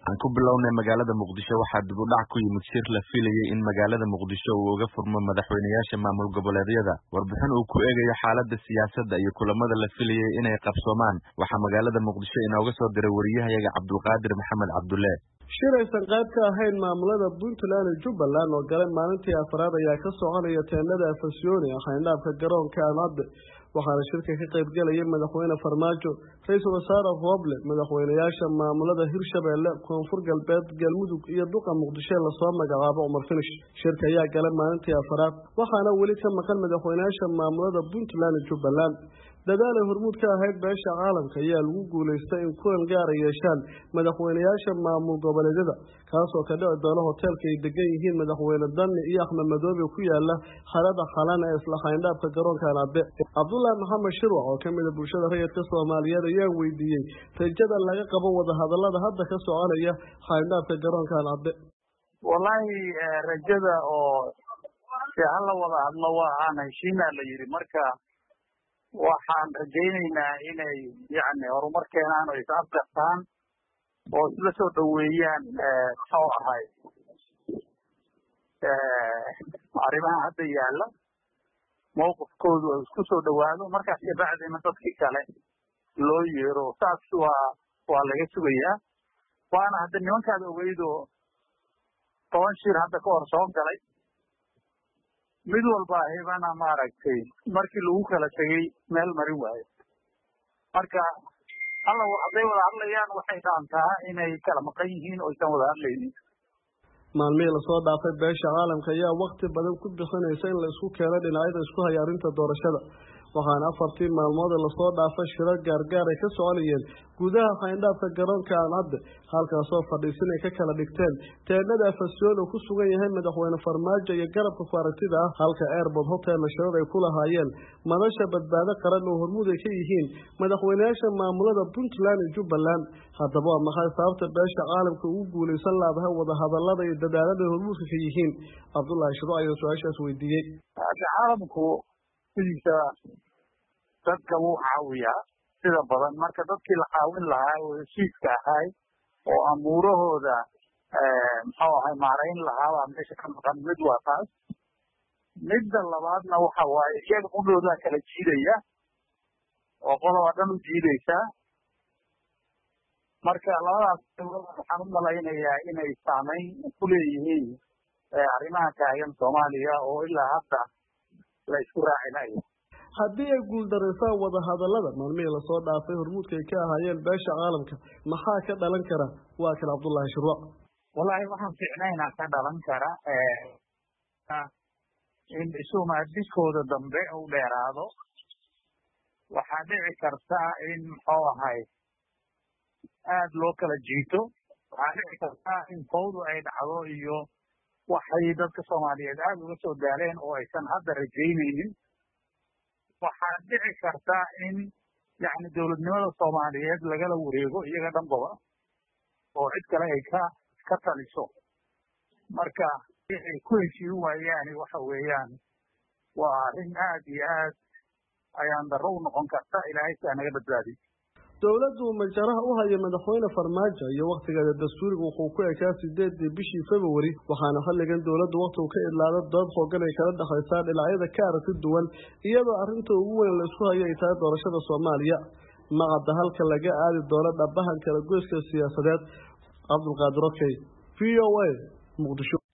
Aan ku bilownay magaalada Muqdisho waxaa dib u dhac ku yimid shir la filayay in magaalada Muqdisho uu uga furmo madaxweynayaasha maamul goboleedyada. Warbixin uu ku eegayo xaaladda siyaasadda iyo kulamada la filayay inay qabsoomaan waxaa magaalada Muqdisho inooga soo diray wariyahayaga Cabdulqaadir Maxamed Cabdulle. shir aysan qayb ka ahayn maamulada Puntland iyo Jubbaland oo galay maalintii afraad ayaa ka soconaya teendhada Afasyooni xayndaabka garoonka Aanade waxaana shirka ka qayb galaya madaxweyne Farmaajo, ra'iisul wasaare Roble, madaxweynayaasha maamulada Hirshabelle, Koonfur Galbeed, Galmudug iyo Duqa Muqdisho la soo magacaabo Umar Finish. Shirka ayaa galay maalintii afraad waxaana weli ka maqan madaxweynayaasha maamulada Puntland iyo Jubbaland. dadaal hormuud ka ahayd beesha caalamka ayaa lagu guuleystay in kulan gaar ah yeeshaan madaxweynayaasha maamul goboleedyada kaasoo ka dhici doona hoteelka ay degan yihiin madaxweyne Dani iyo Axmed Madoobe ku yaala xarada Xalan ee isla xayndaabka garoonka Aanade. Cabdullaahi Maxamed Shirwac oo kamid ah bulshada rayidka Soomaaliyeed ayaa weydiiyay rajada laga qabo wada hadallada hadda ka soconaya xayndaabka garoonka Aanade. wallahi rajada oo si hal wada hadlo waa aan heshiina la yiri marka waxaan rajaynaynaa inay horumar keenaan oo is afgartaan oo isla soo dhaweeyaan muxuu ahay arrimaha hadda yaalla mowqifkoodu oo isku soo dhawaado markaas ka bacdina dadkii kale loo yeero saas waa laga sugayaa waana hadda nimankaada ogeydo 10 shir hadda ka hor soo galay mid walba heebana maaragtay markii lagu kala tagay meel marin waayo marka alla waxay wada hadlayaan waxay dhaantaa inay kala maqan yihiin oo aysan wada hadlaynin maalmihii la soo dhaafay beesha caalamka ayaa waqti badan ku bixinaysa in la isku keeno dhinacyada isku haya arrinta doorashada waxaana 4 maalmood la soo dhaafay shirar gaargaar ay ka soconayeen gudaha xayndaabka garoonka Aanade halkaasoo fadhiisin ay ka kala dhigteen teendhada Afasyooni ku sugan yahay madaxweyne Farmaajo iyo garabka faartida ah halka Airport Hotel shirar ay ku lahaayeen madasha badbaado qaran oo hormuud ay ka yihiin madaxweynayaasha maamulada Puntland iyo Jubbaland. haddaba waa maxay sababta beesha caalamka ugu guuleysan laadahay wada hadallada iyo dadaalada hormuudka ka yihiin? Cabdullaahi Shirwac ayaa su'aashaas weydiiyay. caalamku sidisa dadka wuu caawiyaa sida badan marka dadkii la caawin lahaa oo heshiiska ahay oo amuurahooda muxuu ahay maarayn lahaa baa meesha ka maqan mid waa taas midda labaadna waxa waaye iyaga qudhooda kala jiidaya oo qoloba dhan u jiidaysaa marka labadaas waxaan u malaynayaa inay saamayn ku leeyihiin arrimaha taagan Soomaaliya oo ilaa hadda la isku raacinayo haddii ay guuldareysaan wada hadallada maalmihii la soo dhaafay hormuudka ay ka ahaayeen beesha caalamka maxaa ka dhalan kara? waa kan Cabdullaahi Shirwac. wallahi waxaan fiicnaynaa ka dhalan kara in isumaadiskooda dambe uu dheeraado waxaa dhici karta in muxuu ahay aad loo kala jiito waxaa dhici karta in fawdu ay dhacdo iyo waxay dadka Soomaaliyeed aad uga soo daaleen oo aysan hadda rajaynaynin waxaa dhici karta in dawladnimada Soomaaliyeed lagala wareego iyaga dhanbaba oo cid kale ay ka taliso marka ay ku heshiin waayaan waxa weeyaan waa arrin aad iyo aad ayaan darro u noqon karta ilaahay si anaga badbaadi dawladdu majaraha u haya madaxweyne Farmaajo iyo waqtigeeda dastuuriga wuxuu ku ekaa 8 bishii February waxaana xilligan dawladdu waqti ka idlaada dood xooggan ay kala dhaxaysaa dhinacyada ka aragti duwan iyadoo arrinta ugu weyn la isku hayo ay tahay doorashada Soomaaliya macadda halka laga aadi doono dhabahan kala goyska siyaasadeed. Cabdulqaadir VOA Muqdisho.